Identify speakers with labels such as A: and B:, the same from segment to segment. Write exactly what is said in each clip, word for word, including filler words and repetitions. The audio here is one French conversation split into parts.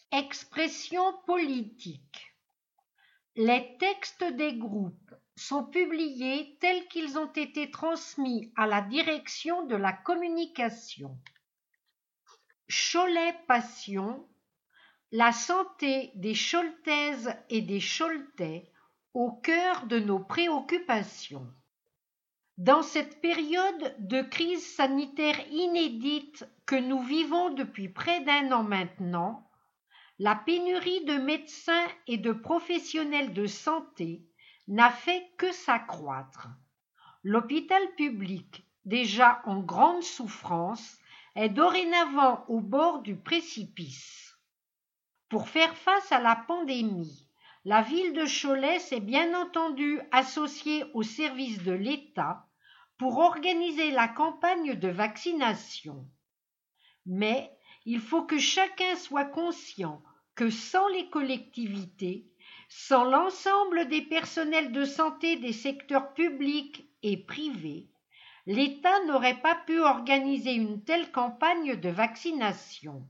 A: Expression politique. Les textes des groupes sont publiés tels qu'ils ont été transmis à la direction de la communication. Cholet Passion, la santé des Choletaises et des Choletais au cœur de nos préoccupations. Dans cette période de crise sanitaire inédite que nous vivons depuis près d'un an maintenant, la pénurie de médecins et de professionnels de santé n'a fait que s'accroître. L'hôpital public, déjà en grande souffrance, est dorénavant au bord du précipice. Pour faire face à la pandémie, la ville de Cholet s'est bien entendu associée aux services de l'État pour organiser la campagne de vaccination. Mais il faut que chacun soit conscient que sans les collectivités, sans l'ensemble des personnels de santé des secteurs publics et privés, l'État n'aurait pas pu organiser une telle campagne de vaccination.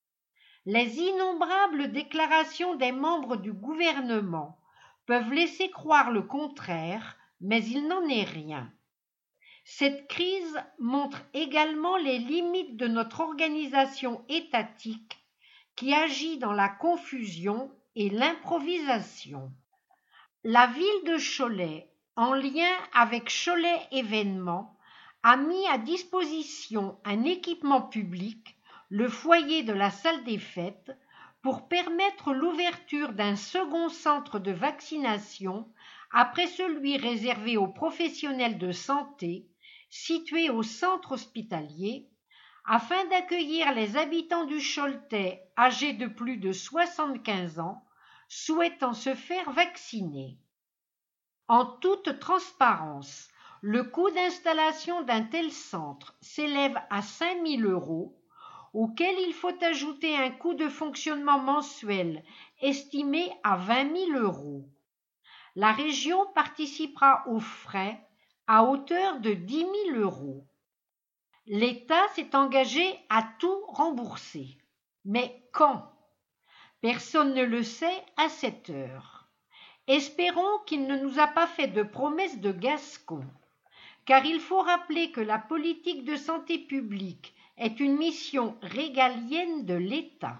A: Les innombrables déclarations des membres du gouvernement peuvent laisser croire le contraire, mais il n'en est rien. Cette crise montre également les limites de notre organisation étatique qui agit dans la confusion et l'improvisation. La ville de Cholet, en lien avec Cholet Événements, a mis à disposition un équipement public, le foyer de la salle des fêtes, pour permettre l'ouverture d'un second centre de vaccination après celui réservé aux professionnels de santé, situé au centre hospitalier, afin d'accueillir les habitants du Choletais âgés de plus de soixante-quinze ans, souhaitant se faire vacciner. En toute transparence, le coût d'installation d'un tel centre s'élève à cinq mille euros, auquel il faut ajouter un coût de fonctionnement mensuel estimé à vingt mille euros. La région participera aux frais à hauteur de dix mille euros. L'État s'est engagé à tout rembourser. Mais quand? Personne ne le sait à cette heure. Espérons qu'il ne nous a pas fait de promesses de Gascon, car il faut rappeler que la politique de santé publique est une mission régalienne de l'État.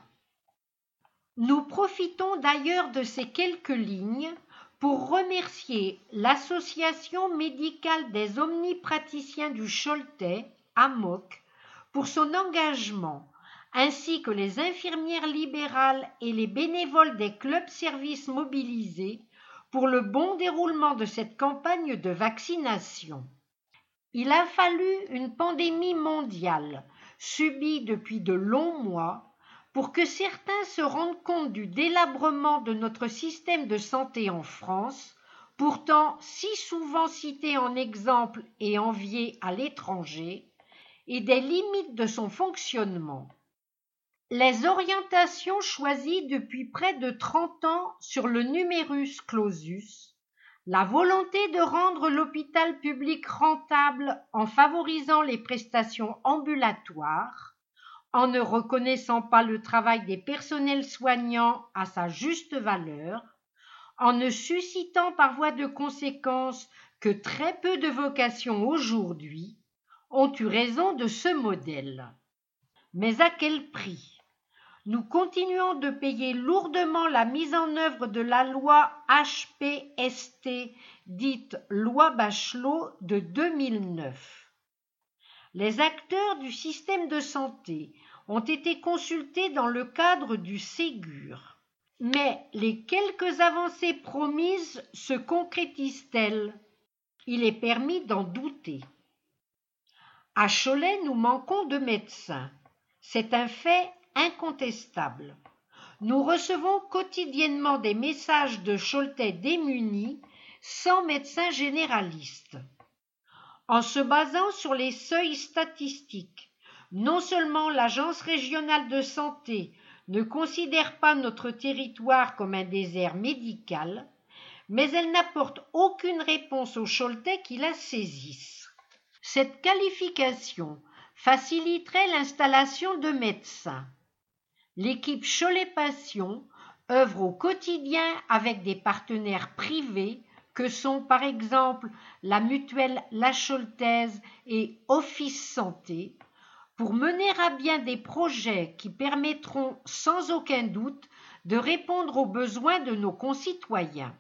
A: Nous profitons d'ailleurs de ces quelques lignes pour remercier l'Association médicale des omnipraticiens du Choletais, A M O C, pour son engagement, ainsi que les infirmières libérales et les bénévoles des clubs-services mobilisés pour le bon déroulement de cette campagne de vaccination. Il a fallu une pandémie mondiale, subie depuis de longs mois, pour que certains se rendent compte du délabrement de notre système de santé en France, pourtant si souvent cité en exemple et envié à l'étranger, et des limites de son fonctionnement. Les orientations choisies depuis près de trente ans sur le numerus clausus, la volonté de rendre l'hôpital public rentable en favorisant les prestations ambulatoires, en ne reconnaissant pas le travail des personnels soignants à sa juste valeur, en ne suscitant par voie de conséquence que très peu de vocations aujourd'hui, ont eu raison de ce modèle. Mais à quel prix? Nous continuons de payer lourdement la mise en œuvre de la loi H P S T, dite loi Bachelot de deux mille neuf. Les acteurs du système de santé ont été consultés dans le cadre du Ségur. Mais les quelques avancées promises se concrétisent-elles? Il est permis d'en douter. À Cholet, nous manquons de médecins. C'est un fait incontestable. Nous recevons quotidiennement des messages de Choletais démunis, sans médecin généraliste. En se basant sur les seuils statistiques, non seulement l'Agence régionale de santé ne considère pas notre territoire comme un désert médical, mais elle n'apporte aucune réponse aux Choletais qui la saisissent. Cette qualification faciliterait l'installation de médecins. L'équipe Cholet Passion œuvre au quotidien avec des partenaires privés que sont par exemple la mutuelle La Choltaise et Office Santé pour mener à bien des projets qui permettront sans aucun doute de répondre aux besoins de nos concitoyens.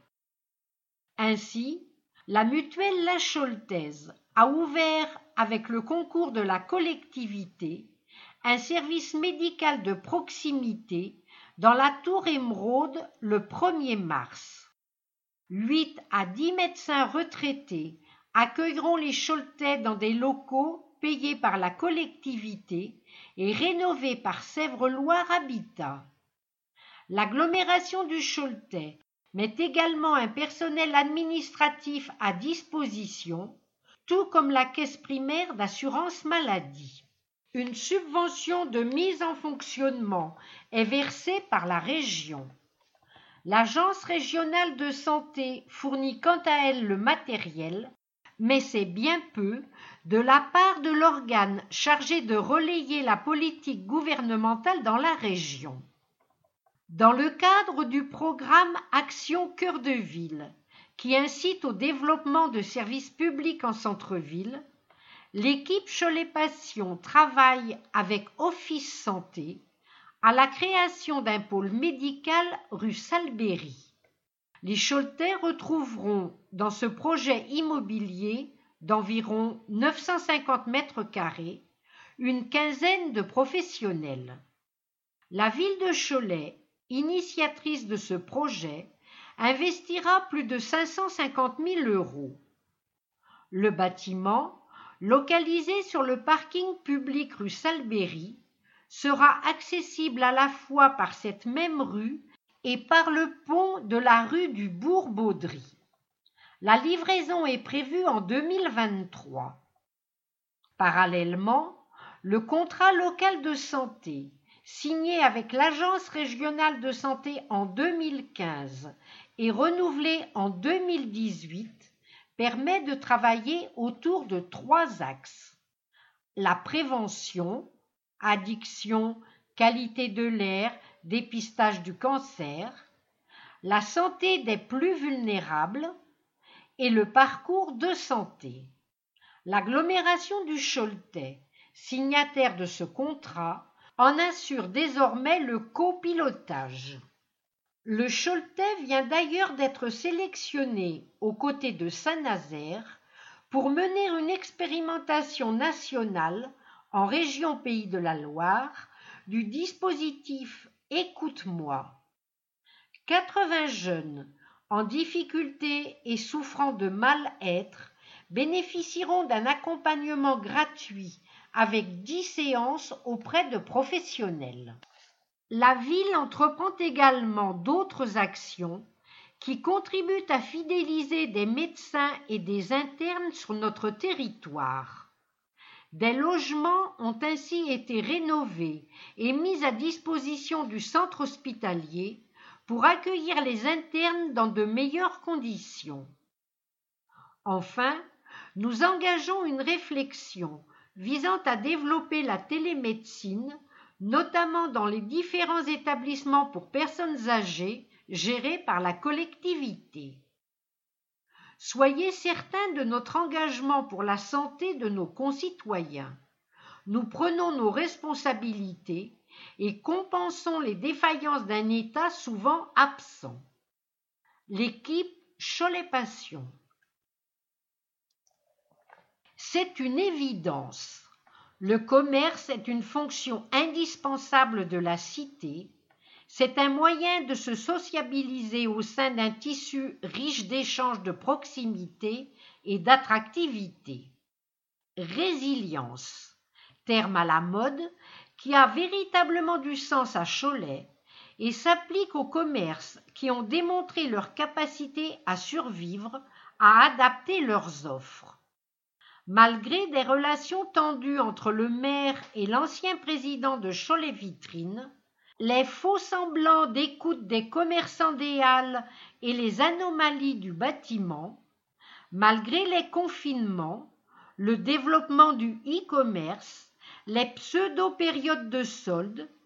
A: Ainsi, la mutuelle La Choltaise a ouvert, avec le concours de la collectivité, un service médical de proximité dans la Tour Émeraude le premier mars. Huit à dix médecins retraités accueilleront les Choletais dans des locaux payés par la collectivité et rénovés par Sèvres-Loire Habitat. L'agglomération du Choletais met également un personnel administratif à disposition, tout comme la caisse primaire d'assurance maladie. Une subvention de mise en fonctionnement est versée par la région. L'Agence régionale de santé fournit quant à elle le matériel, mais c'est bien peu de la part de l'organe chargé de relayer la politique gouvernementale dans la région. Dans le cadre du programme Action Cœur de Ville, qui incite au développement de services publics en centre-ville, l'équipe Cholet Passion travaille avec Office Santé à la création d'un pôle médical rue Salbéry. Les Choletais retrouveront dans ce projet immobilier d'environ neuf cent cinquante mètres carrés une quinzaine de professionnels. La ville de Cholet, initiatrice de ce projet, investira plus de cinq cent cinquante mille euros. Le bâtiment, localisé sur le parking public rue Salbéry, sera accessible à la fois par cette même rue et par le pont de la rue du Bourg-Baudry. La livraison est prévue en deux mille vingt-trois. Parallèlement, le contrat local de santé, signé avec l'Agence régionale de santé en deux mille quinze et renouvelé en deux mille dix-huit, permet de travailler autour de trois axes. La prévention, addiction, qualité de l'air, dépistage du cancer, la santé des plus vulnérables et le parcours de santé. L'agglomération du Choletais, signataire de ce contrat, en assure désormais le copilotage. Le Choletais vient d'ailleurs d'être sélectionné aux côtés de Saint-Nazaire pour mener une expérimentation nationale en région Pays de la Loire du dispositif Écoute-moi. quatre-vingts jeunes en difficulté et souffrant de mal-être bénéficieront d'un accompagnement gratuit avec dix séances auprès de professionnels. La ville entreprend également d'autres actions qui contribuent à fidéliser des médecins et des internes sur notre territoire. Des logements ont ainsi été rénovés et mis à disposition du centre hospitalier pour accueillir les internes dans de meilleures conditions. Enfin, nous engageons une réflexion visant à développer la télémédecine, notamment dans les différents établissements pour personnes âgées gérés par la collectivité. Soyez certains de notre engagement pour la santé de nos concitoyens. Nous prenons nos responsabilités et compensons les défaillances d'un État souvent absent. L'équipe Cholet Passion. C'est une évidence. Le commerce est une fonction indispensable de la cité. C'est un moyen de se sociabiliser au sein d'un tissu riche d'échanges de proximité et d'attractivité. Résilience, terme à la mode qui a véritablement du sens à Cholet et s'applique aux commerces qui ont démontré leur capacité à survivre, à adapter leurs offres. Malgré des relations tendues entre le maire et l'ancien président de Cholet Vitrine, les faux-semblants d'écoute des commerçants des Halles et les anomalies du bâtiment, malgré les confinements, le développement du e-commerce, les pseudo-périodes de soldes,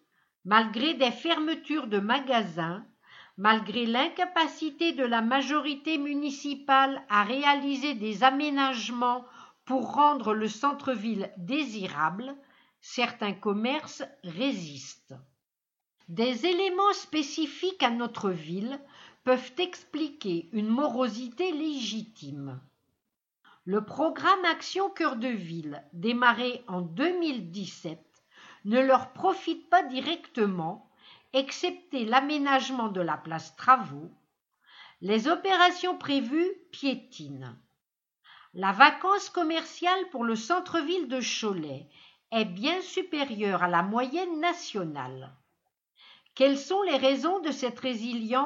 A: Malgré des fermetures de magasins, malgré l'incapacité de la majorité municipale à réaliser des aménagements pour rendre le centre-ville désirable, certains commerces résistent. Des éléments spécifiques à notre ville peuvent expliquer une morosité légitime. Le programme Action Cœur de Ville, démarré en deux mille dix-sept, ne leur profite pas directement, excepté l'aménagement de la place Travaux. Les opérations prévues piétinent. La vacance commerciale pour le centre-ville de Cholet est bien supérieure à la moyenne nationale. Quelles sont les raisons de cette résilience ?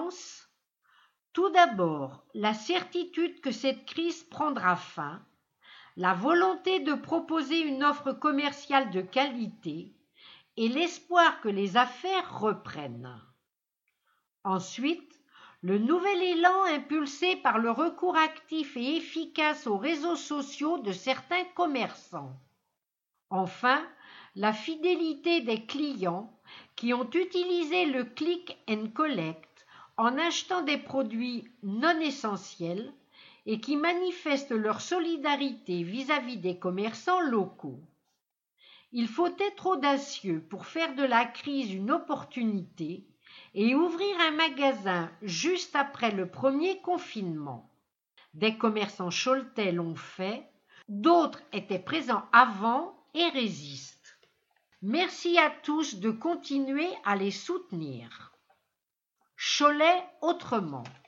A: Tout d'abord, la certitude que cette crise prendra fin, la volonté de proposer une offre commerciale de qualité et l'espoir que les affaires reprennent. Ensuite, le nouvel élan impulsé par le recours actif et efficace aux réseaux sociaux de certains commerçants. Enfin, la fidélité des clients qui ont utilisé le click and collect en achetant des produits non essentiels et qui manifestent leur solidarité vis-à-vis des commerçants locaux. Il faut être audacieux pour faire de la crise une opportunité et ouvrir un magasin juste après le premier confinement. Des commerçants choletais l'ont fait, d'autres étaient présents avant et résistent. Merci à tous de continuer à les soutenir. Cholet autrement.